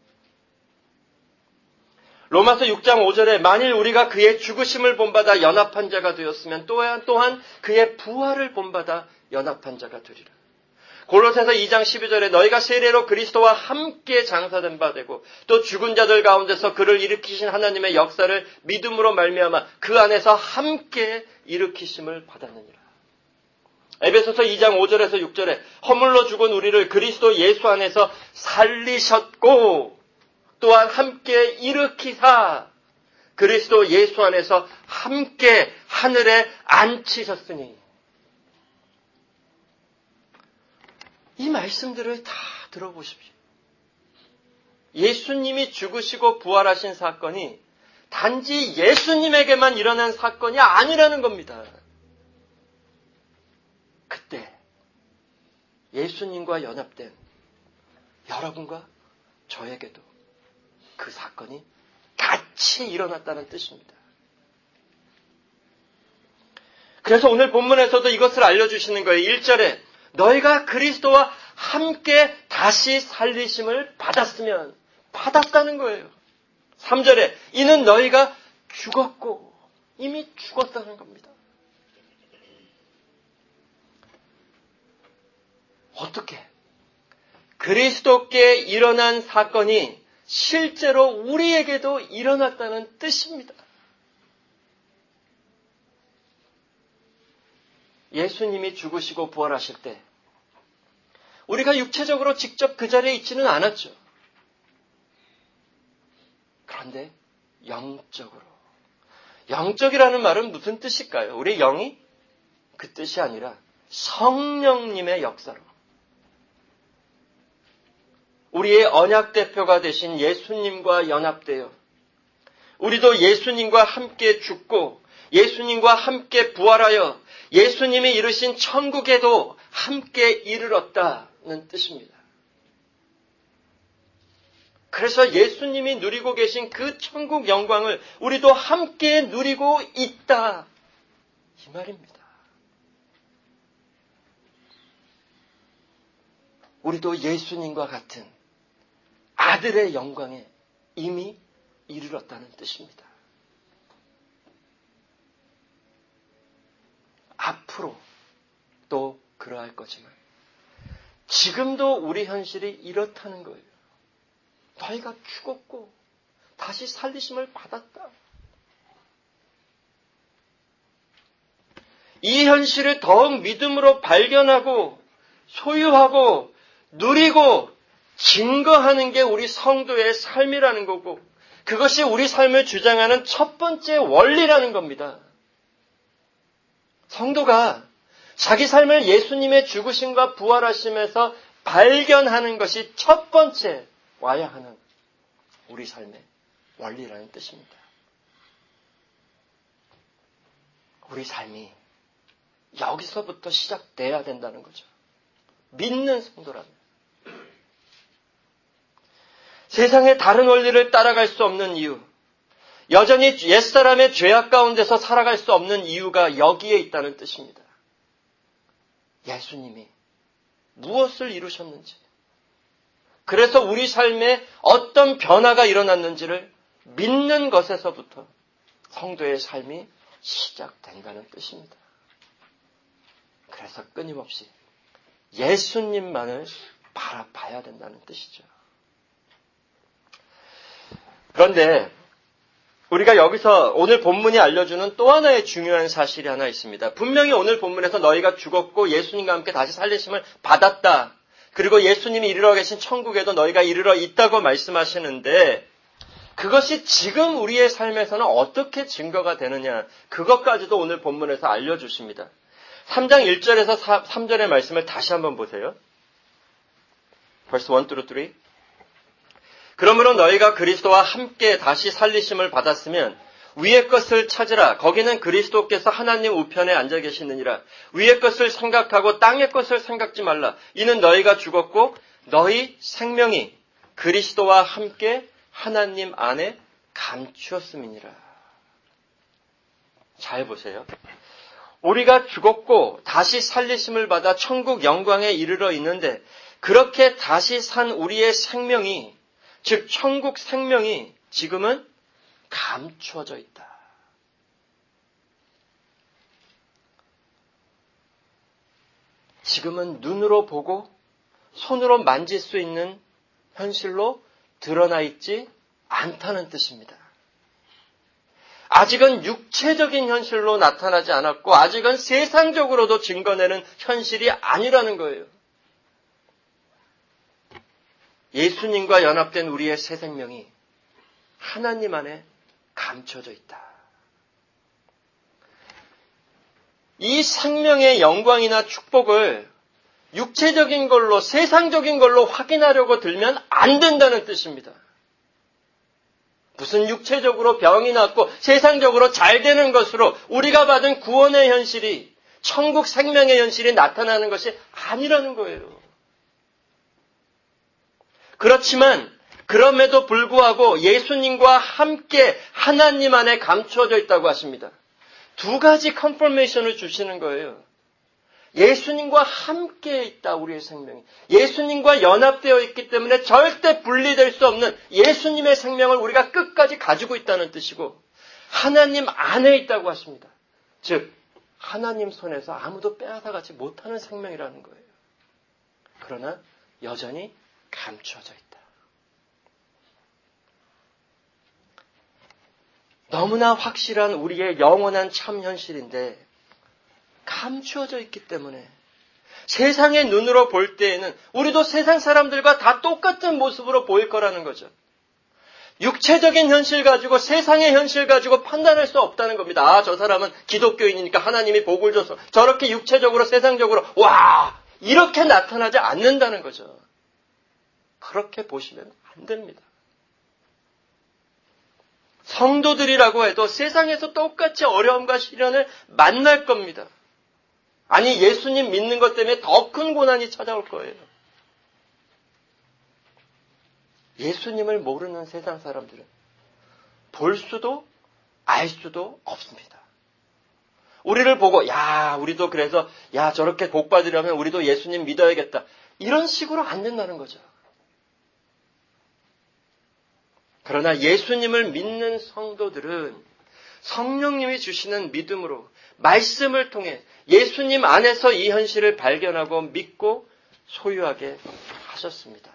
로마서 6장 5절에 만일 우리가 그의 죽으심을 본받아 연합한 자가 되었으면 또한 그의 부활을 본받아 연합한 자가 되리라. 골로새서 2장 12절에 너희가 세례로 그리스도와 함께 장사된 바 되고 또 죽은 자들 가운데서 그를 일으키신 하나님의 역사를 믿음으로 말미암아 그 안에서 함께 일으키심을 받았느니라. 에베소서 2장 5절에서 6절에 허물로 죽은 우리를 그리스도 예수 안에서 살리셨고 또한 함께 일으키사 그리스도 예수 안에서 함께 하늘에 앉히셨으니 이 말씀들을 다 들어보십시오. 예수님이 죽으시고 부활하신 사건이 단지 예수님에게만 일어난 사건이 아니라는 겁니다. 그때 예수님과 연합된 여러분과 저에게도 그 사건이 같이 일어났다는 뜻입니다. 그래서 오늘 본문에서도 이것을 알려주시는 거예요. 1절에 너희가 그리스도와 함께 다시 살리심을 받았으면 받았다는 거예요. 3절에 이는 너희가 죽었고 이미 죽었다는 겁니다. 어떻게? 그리스도께 일어난 사건이 실제로 우리에게도 일어났다는 뜻입니다. 예수님이 죽으시고 부활하실 때 우리가 육체적으로 직접 그 자리에 있지는 않았죠. 그런데 영적으로. 영적이라는 말은 무슨 뜻일까요? 우리 영이? 그 뜻이 아니라 성령님의 역사로. 우리의 언약 대표가 되신 예수님과 연합되어 우리도 예수님과 함께 죽고 예수님과 함께 부활하여 예수님이 이루신 천국에도 함께 이르렀다는 뜻입니다. 그래서 예수님이 누리고 계신 그 천국 영광을 우리도 함께 누리고 있다. 이 말입니다. 우리도 예수님과 같은 아들의 영광에 이미 이르렀다는 뜻입니다. 앞으로 또 그러할 거지만 지금도 우리 현실이 이렇다는 거예요. 너희가 죽었고 다시 살리심을 받았다. 이 현실을 더욱 믿음으로 발견하고 소유하고 누리고 증거하는 게 우리 성도의 삶이라는 거고 그것이 우리 삶을 주장하는 첫 번째 원리라는 겁니다. 성도가 자기 삶을 예수님의 죽으심과 부활하심에서 발견하는 것이 첫 번째 와야 하는 우리 삶의 원리라는 뜻입니다. 우리 삶이 여기서부터 시작돼야 된다는 거죠. 믿는 성도라면. 세상의 다른 원리를 따라갈 수 없는 이유, 여전히 옛사람의 죄악 가운데서 살아갈 수 없는 이유가 여기에 있다는 뜻입니다. 예수님이 무엇을 이루셨는지, 그래서 우리 삶에 어떤 변화가 일어났는지를 믿는 것에서부터 성도의 삶이 시작된다는 뜻입니다. 그래서 끊임없이 예수님만을 바라봐야 된다는 뜻이죠. 그런데 우리가 여기서 오늘 본문이 알려주는 또 하나의 중요한 사실이 하나 있습니다. 분명히 오늘 본문에서 너희가 죽었고 예수님과 함께 다시 살리심을 받았다. 그리고 예수님이 이르러 계신 천국에도 너희가 이르러 있다고 말씀하시는데 그것이 지금 우리의 삶에서는 어떻게 증거가 되느냐, 그것까지도 오늘 본문에서 알려주십니다. 3장 1절에서 3절의 말씀을 다시 한번 보세요. Verse 1-3. 그러므로 너희가 그리스도와 함께 다시 살리심을 받았으면 위의 것을 찾으라. 거기는 그리스도께서 하나님 우편에 앉아 계시느니라. 위의 것을 생각하고 땅의 것을 생각지 말라. 이는 너희가 죽었고 너희 생명이 그리스도와 함께 하나님 안에 감추었음이니라. 잘 보세요. 우리가 죽었고 다시 살리심을 받아 천국 영광에 이르러 있는데 그렇게 다시 산 우리의 생명이, 즉 천국 생명이 지금은 감추어져 있다. 지금은 눈으로 보고 손으로 만질 수 있는 현실로 드러나 있지 않다는 뜻입니다. 아직은 육체적인 현실로 나타나지 않았고 아직은 세상적으로도 증거내는 현실이 아니라는 거예요. 예수님과 연합된 우리의 새 생명이 하나님 안에 감춰져 있다. 이 생명의 영광이나 축복을 육체적인 걸로, 세상적인 걸로 확인하려고 들면 안 된다는 뜻입니다. 무슨 육체적으로 병이 낫고 세상적으로 잘 되는 것으로 우리가 받은 구원의 현실이, 천국 생명의 현실이 나타나는 것이 아니라는 거예요. 그렇지만 그럼에도 불구하고 예수님과 함께 하나님 안에 감추어져 있다고 하십니다. 두 가지 컨퍼메이션을 주시는 거예요. 예수님과 함께 있다, 우리의 생명이. 예수님과 연합되어 있기 때문에 절대 분리될 수 없는 예수님의 생명을 우리가 끝까지 가지고 있다는 뜻이고, 하나님 안에 있다고 하십니다. 즉, 하나님 손에서 아무도 빼앗아가지 못하는 생명이라는 거예요. 그러나 여전히 감추어져 있다. 너무나 확실한 우리의 영원한 참 현실인데 감추어져 있기 때문에 세상의 눈으로 볼 때에는 우리도 세상 사람들과 다 똑같은 모습으로 보일 거라는 거죠. 육체적인 현실 가지고 세상의 현실 가지고 판단할 수 없다는 겁니다. 아, 저 사람은 기독교인이니까 하나님이 복을 줘서 저렇게 육체적으로 세상적으로 와, 이렇게 나타나지 않는다는 거죠. 그렇게 보시면 안 됩니다. 성도들이라고 해도 세상에서 똑같이 어려움과 시련을 만날 겁니다. 아니, 예수님 믿는 것 때문에 더 큰 고난이 찾아올 거예요. 예수님을 모르는 세상 사람들은 볼 수도 알 수도 없습니다. 우리를 보고 야, 우리도 그래서 야, 저렇게 복 받으려면 우리도 예수님 믿어야겠다. 이런 식으로 안 된다는 거죠. 그러나 예수님을 믿는 성도들은 성령님이 주시는 믿음으로 말씀을 통해 예수님 안에서 이 현실을 발견하고 믿고 소유하게 하셨습니다.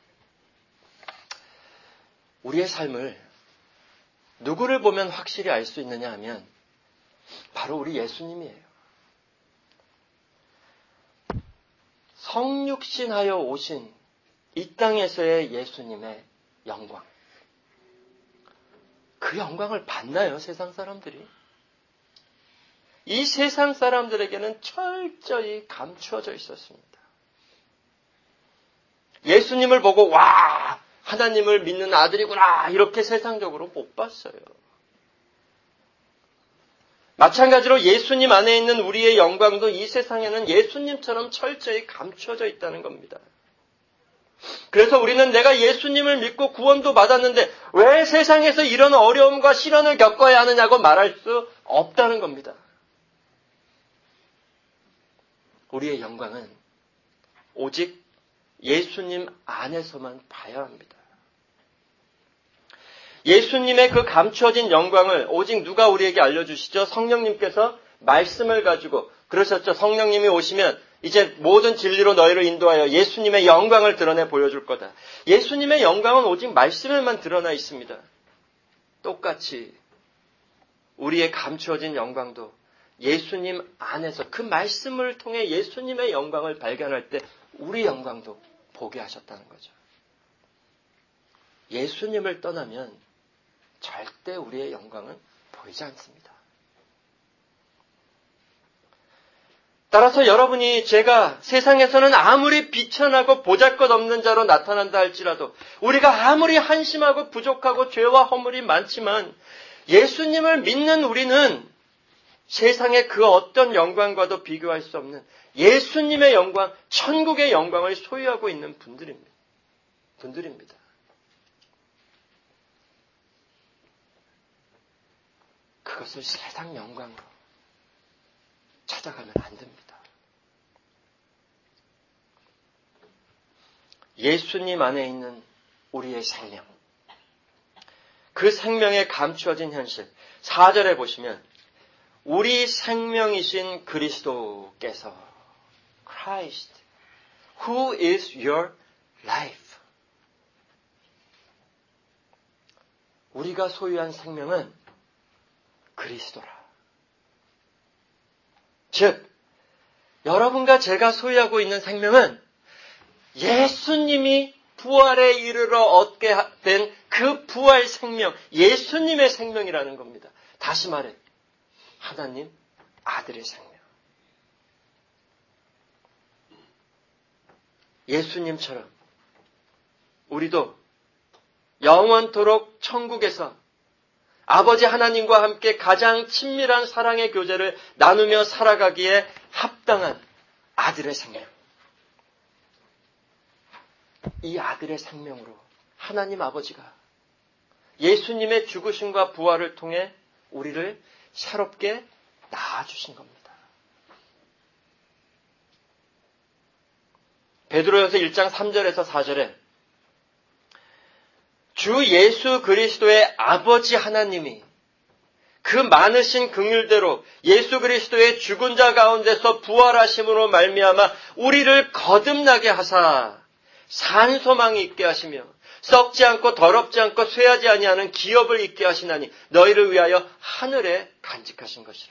우리의 삶을 누구를 보면 확실히 알 수 있느냐 하면 바로 우리 예수님이에요. 성육신하여 오신 이 땅에서의 예수님의 영광. 그 영광을 봤나요, 세상 사람들이? 이 세상 사람들에게는 철저히 감추어져 있었습니다. 예수님을 보고 와, 하나님을 믿는 아들이구나 이렇게 세상적으로 못 봤어요. 마찬가지로 예수님 안에 있는 우리의 영광도 이 세상에는 예수님처럼 철저히 감추어져 있다는 겁니다. 그래서 우리는 내가 예수님을 믿고 구원도 받았는데 왜 세상에서 이런 어려움과 시련을 겪어야 하느냐고 말할 수 없다는 겁니다. 우리의 영광은 오직 예수님 안에서만 봐야 합니다. 예수님의 그 감추어진 영광을 오직 누가 우리에게 알려주시죠? 성령님께서 말씀을 가지고 그러셨죠. 성령님이 오시면 이제 모든 진리로 너희를 인도하여 예수님의 영광을 드러내 보여줄 거다. 예수님의 영광은 오직 말씀에만 드러나 있습니다. 똑같이 우리의 감추어진 영광도 예수님 안에서 그 말씀을 통해 예수님의 영광을 발견할 때 우리 영광도 보게 하셨다는 거죠. 예수님을 떠나면 절대 우리의 영광은 보이지 않습니다. 따라서 여러분이 제가 세상에서는 아무리 비천하고 보잘것없는 자로 나타난다 할지라도 우리가 아무리 한심하고 부족하고 죄와 허물이 많지만 예수님을 믿는 우리는 세상의 그 어떤 영광과도 비교할 수 없는 예수님의 영광, 천국의 영광을 소유하고 있는 분들입니다. 그것을 세상 영광으로 찾아가면 안 됩니다. 예수님 안에 있는 우리의 생명, 그 생명에 감추어진 현실, 4절에 보시면 우리 생명이신 그리스도께서 Christ, who is your life. 우리가 소유한 생명은 그리스도라. 즉, 여러분과 제가 소유하고 있는 생명은 예수님이 부활에 이르러 얻게 된 그 부활 생명, 예수님의 생명이라는 겁니다. 다시 말해, 하나님 아들의 생명. 예수님처럼 우리도 영원토록 천국에서 아버지 하나님과 함께 가장 친밀한 사랑의 교제를 나누며 살아가기에 합당한 아들의 생명. 이 아들의 생명으로 하나님 아버지가 예수님의 죽으심과 부활을 통해 우리를 새롭게 낳아주신 겁니다. 베드로전서 1장 3절에서 4절에 주 예수 그리스도의 아버지 하나님이 그 많으신 긍휼대로 예수 그리스도의 죽은 자 가운데서 부활하심으로 말미암아 우리를 거듭나게 하사 산 소망이 있게 하시며 썩지 않고 더럽지 않고 쇠하지 아니하는 기업을 있게 하시나니 너희를 위하여 하늘에 간직하신 것이라.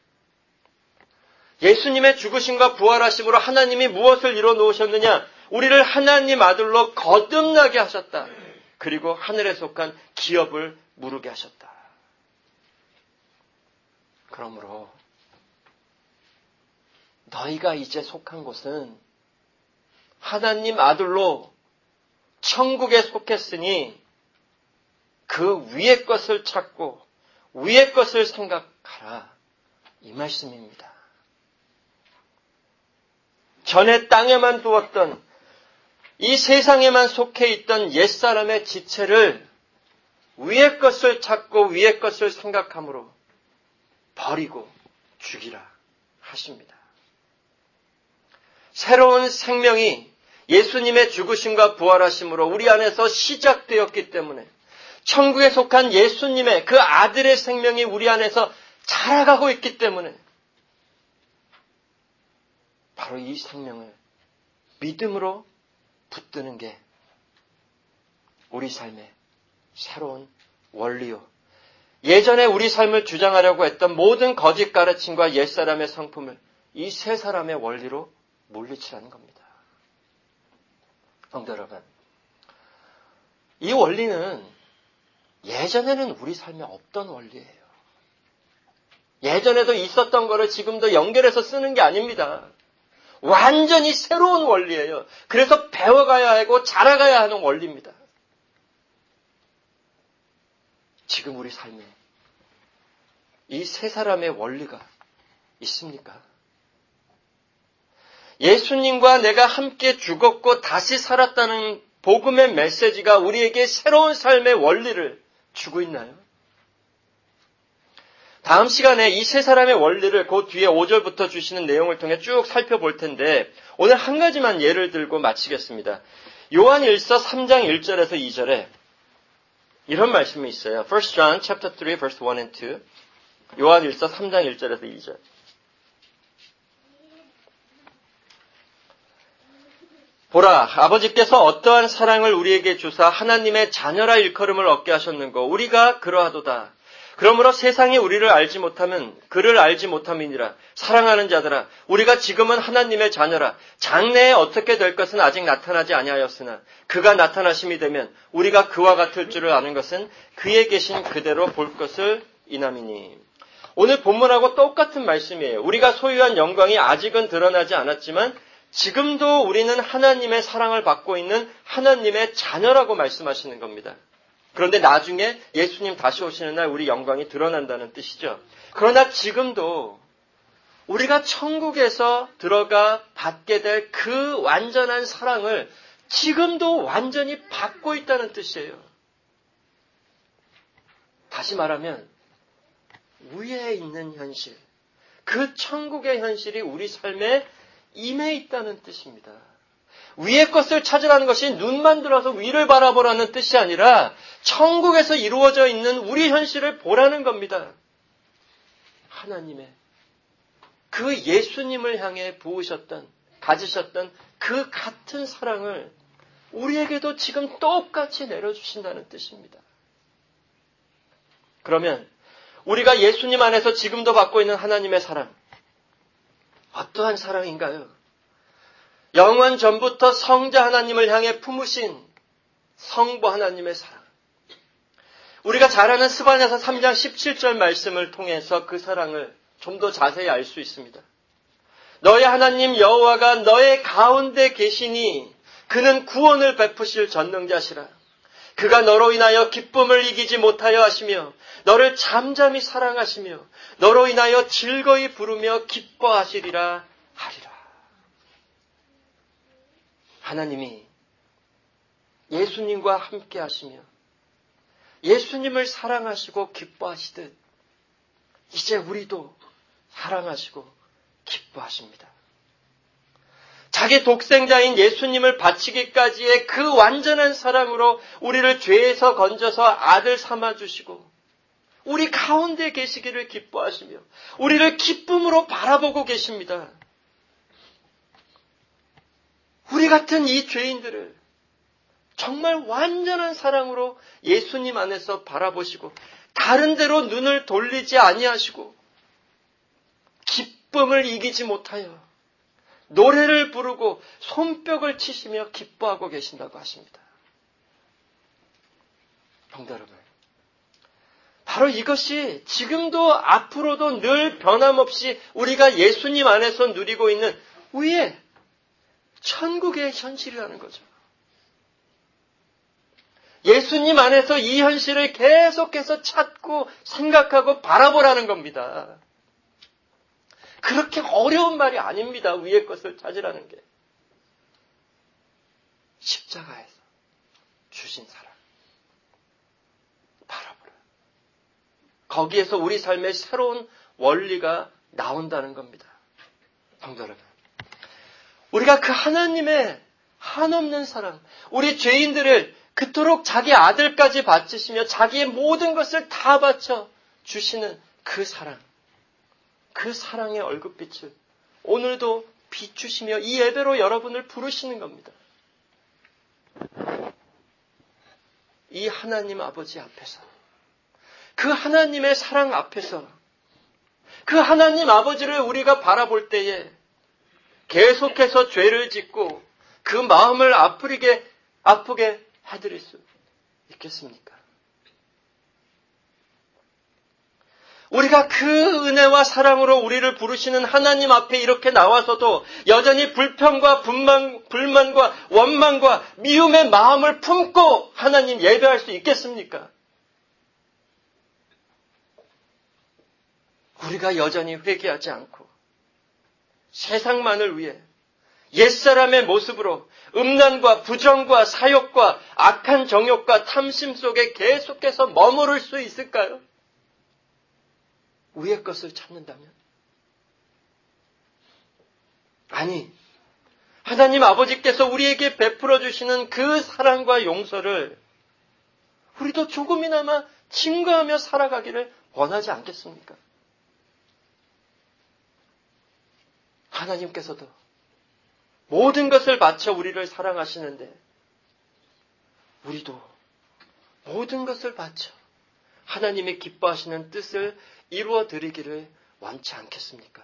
예수님의 죽으심과 부활하심으로 하나님이 무엇을 이뤄 놓으셨느냐? 우리를 하나님 아들로 거듭나게 하셨다. 그리고 하늘에 속한 기업을 무르게 하셨다. 그러므로 너희가 이제 속한 곳은 하나님 아들로 천국에 속했으니 그 위의 것을 찾고 위의 것을 생각하라. 이 말씀입니다. 전에 땅에만 두었던 이 세상에만 속해 있던 옛사람의 지체를 위의 것을 찾고 위의 것을 생각함으로 버리고 죽이라 하십니다. 새로운 생명이 예수님의 죽으심과 부활하심으로 우리 안에서 시작되었기 때문에 천국에 속한 예수님의 그 아들의 생명이 우리 안에서 자라가고 있기 때문에 바로 이 생명을 믿음으로 붙드는 게 우리 삶의 새로운 원리요. 예전에 우리 삶을 주장하려고 했던 모든 거짓 가르침과 옛사람의 성품을 이 새 사람의 원리로 물리치라는 겁니다. 성도 여러분, 이 원리는 예전에는 우리 삶에 없던 원리예요. 예전에도 있었던 거를 지금도 연결해서 쓰는 게 아닙니다. 완전히 새로운 원리예요. 그래서 배워가야 하고 자라가야 하는 원리입니다. 지금 우리 삶에 이 세 사람의 원리가 있습니까? 예수님과 내가 함께 죽었고 다시 살았다는 복음의 메시지가 우리에게 새로운 삶의 원리를 주고 있나요? 다음 시간에 이 세 사람의 원리를 그 뒤에 5절부터 주시는 내용을 통해 쭉 살펴볼 텐데 오늘 한 가지만 예를 들고 마치겠습니다. 요한 1서 3장 1절에서 2절에 이런 말씀이 있어요. 1 John chapter 3 verse 1 and 2. 요한 1서 3장 1절에서 2절. 보라, 아버지께서 어떠한 사랑을 우리에게 주사 하나님의 자녀라 일컬음을 얻게 하셨는고 우리가 그러하도다. 그러므로 세상이 우리를 알지 못하면 그를 알지 못함이니라. 사랑하는 자들아, 우리가 지금은 하나님의 자녀라. 장래에 어떻게 될 것은 아직 나타나지 아니하였으나 그가 나타나심이 되면 우리가 그와 같을 줄을 아는 것은 그에 계신 그대로 볼 것을 이남이니. 오늘 본문하고 똑같은 말씀이에요. 우리가 소유한 영광이 아직은 드러나지 않았지만 지금도 우리는 하나님의 사랑을 받고 있는 하나님의 자녀라고 말씀하시는 겁니다. 그런데 나중에 예수님 다시 오시는 날 우리 영광이 드러난다는 뜻이죠. 그러나 지금도 우리가 천국에서 들어가 받게 될 그 완전한 사랑을 지금도 완전히 받고 있다는 뜻이에요. 다시 말하면 위에 있는 현실, 그 천국의 현실이 우리 삶에 임해 있다는 뜻입니다. 위의 것을 찾으라는 것이 눈만 들어서 위를 바라보라는 뜻이 아니라 천국에서 이루어져 있는 우리 현실을 보라는 겁니다. 하나님의 그 예수님을 향해 부으셨던, 가지셨던 그 같은 사랑을 우리에게도 지금 똑같이 내려주신다는 뜻입니다. 그러면 우리가 예수님 안에서 지금도 받고 있는 하나님의 사랑, 어떠한 사랑인가요? 영원 전부터 성자 하나님을 향해 품으신 성부 하나님의 사랑. 우리가 잘 아는 스바냐서 3장 17절 말씀을 통해서 그 사랑을 좀 더 자세히 알 수 있습니다. 너의 하나님 여호와가 너의 가운데 계시니 그는 구원을 베푸실 전능자시라. 그가 너로 인하여 기쁨을 이기지 못하여 하시며 너를 잠잠히 사랑하시며 너로 인하여 즐거이 부르며 기뻐하시리라 하리라. 하나님이 예수님과 함께 하시며 예수님을 사랑하시고 기뻐하시듯 이제 우리도 사랑하시고 기뻐하십니다. 자기 독생자인 예수님을 바치기까지의 그 완전한 사랑으로 우리를 죄에서 건져서 아들 삼아주시고 우리 가운데 계시기를 기뻐하시며 우리를 기쁨으로 바라보고 계십니다. 우리 같은 이 죄인들을 정말 완전한 사랑으로 예수님 안에서 바라보시고 다른 데로 눈을 돌리지 아니하시고 기쁨을 이기지 못하여 노래를 부르고 손뼉을 치시며 기뻐하고 계신다고 하십니다. 성도 여러분, 바로 이것이 지금도 앞으로도 늘 변함없이 우리가 예수님 안에서 누리고 있는 위에 천국의 현실이라는 거죠. 예수님 안에서 이 현실을 계속해서 찾고 생각하고 바라보라는 겁니다. 그렇게 어려운 말이 아닙니다. 위의 것을 찾으라는 게. 십자가에서 주신 사랑. 바라보라. 거기에서 우리 삶의 새로운 원리가 나온다는 겁니다. 성도 여러분, 우리가 그 하나님의 한없는 사랑, 우리 죄인들을 그토록 자기 아들까지 바치시며 자기의 모든 것을 다 바쳐 주시는 그 사랑, 그 사랑의 얼굴빛을 오늘도 비추시며 이 예배로 여러분을 부르시는 겁니다. 이 하나님 아버지 앞에서, 그 하나님의 사랑 앞에서, 그 하나님 아버지를 우리가 바라볼 때에 계속해서 죄를 짓고 그 마음을 아프게 해드릴 수 있겠습니까? 우리가 그 은혜와 사랑으로 우리를 부르시는 하나님 앞에 이렇게 나와서도 여전히 불평과 불만과 원망과 미움의 마음을 품고 하나님 예배할 수 있겠습니까? 우리가 여전히 회개하지 않고 세상만을 위해 옛사람의 모습으로 음란과 부정과 사욕과 악한 정욕과 탐심 속에 계속해서 머무를 수 있을까요? 위의 것을 찾는다면? 아니, 하나님 아버지께서 우리에게 베풀어 주시는 그 사랑과 용서를 우리도 조금이나마 증거하며 살아가기를 원하지 않겠습니까? 하나님께서도 모든 것을 바쳐 우리를 사랑하시는데 우리도 모든 것을 바쳐 하나님이 기뻐하시는 뜻을 이루어드리기를 원치 않겠습니까?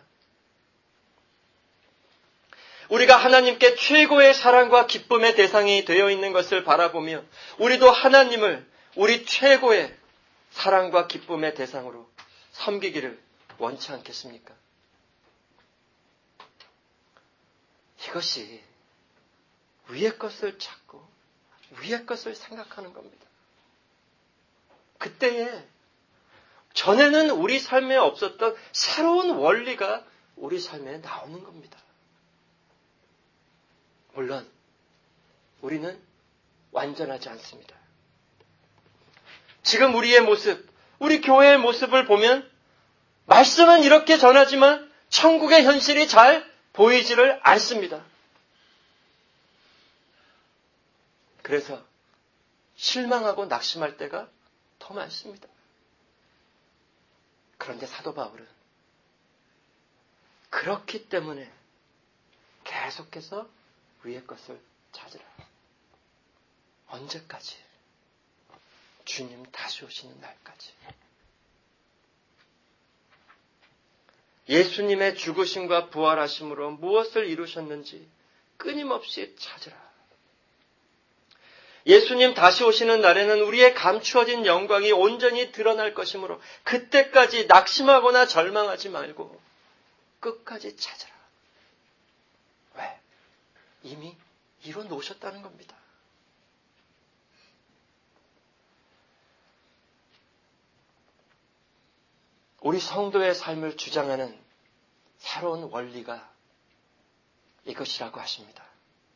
우리가 하나님께 최고의 사랑과 기쁨의 대상이 되어 있는 것을 바라보며 우리도 하나님을 우리 최고의 사랑과 기쁨의 대상으로 섬기기를 원치 않겠습니까? 이것이 위의 것을 찾고 위의 것을 생각하는 겁니다. 그때에 전에는 우리 삶에 없었던 새로운 원리가 우리 삶에 나오는 겁니다. 물론 우리는 완전하지 않습니다. 지금 우리의 모습, 우리 교회의 모습을 보면 말씀은 이렇게 전하지만 천국의 현실이 잘 보이지를 않습니다. 그래서 실망하고 낙심할 때가 더 많습니다. 그런데 사도 바울은 그렇기 때문에 계속해서 위의 것을 찾으라. 언제까지? 주님 다시 오시는 날까지. 예수님의 죽으심과 부활하심으로 무엇을 이루셨는지 끊임없이 찾으라. 예수님 다시 오시는 날에는 우리의 감추어진 영광이 온전히 드러날 것이므로 그때까지 낙심하거나 절망하지 말고 끝까지 찾으라. 왜? 이미 이뤄 놓으셨다는 겁니다. 우리 성도의 삶을 주장하는 새로운 원리가 이것이라고 하십니다.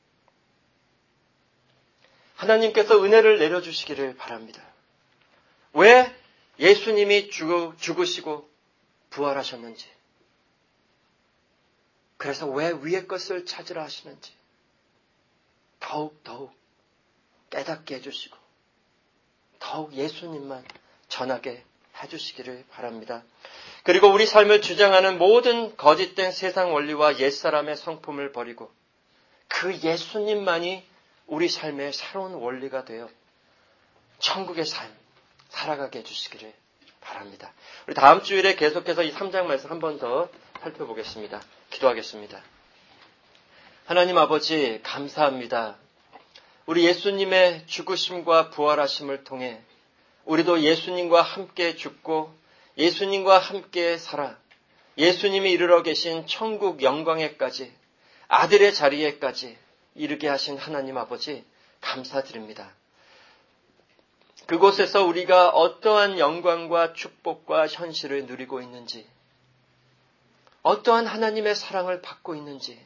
하나님께서 은혜를 내려주시기를 바랍니다. 왜 예수님이 죽으시고 부활하셨는지, 그래서 왜 위의 것을 찾으라 하시는지 더욱 깨닫게 해주시고 더욱 예수님만 전하게 해주시기를 바랍니다. 그리고 우리 삶을 주장하는 모든 거짓된 세상 원리와 옛사람의 성품을 버리고 그 예수님만이 우리 삶의 새로운 원리가 되어 천국의 삶 살아가게 해주시기를 바랍니다. 우리 다음 주일에 계속해서 이 3장 말씀 한 번 더 살펴보겠습니다. 기도하겠습니다. 하나님 아버지 감사합니다. 우리 예수님의 죽으심과 부활하심을 통해 우리도 예수님과 함께 죽고 예수님과 함께 살아 예수님이 이르러 계신 천국 영광에까지 아들의 자리에까지 이르게 하신 하나님 아버지 감사드립니다. 그곳에서 우리가 어떠한 영광과 축복과 현실을 누리고 있는지, 어떠한 하나님의 사랑을 받고 있는지,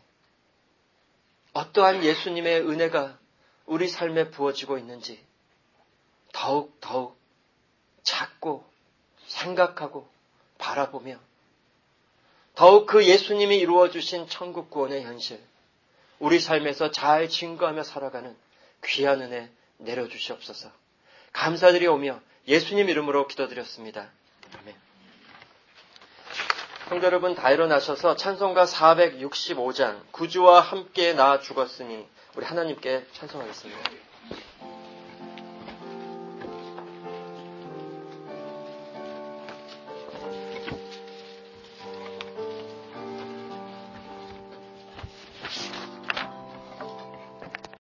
어떠한 예수님의 은혜가 우리 삶에 부어지고 있는지 더욱 찾고 생각하고 바라보며 더욱 그 예수님이 이루어주신 천국 구원의 현실 우리 삶에서 잘 증거하며 살아가는 귀한 은혜 내려주시옵소서. 감사드리오며 예수님 이름으로 기도드렸습니다. 아멘. 성도 여러분 다 일어나셔서 찬송가 465장 구주와 함께 나 죽었으니 우리 하나님께 찬송하겠습니다.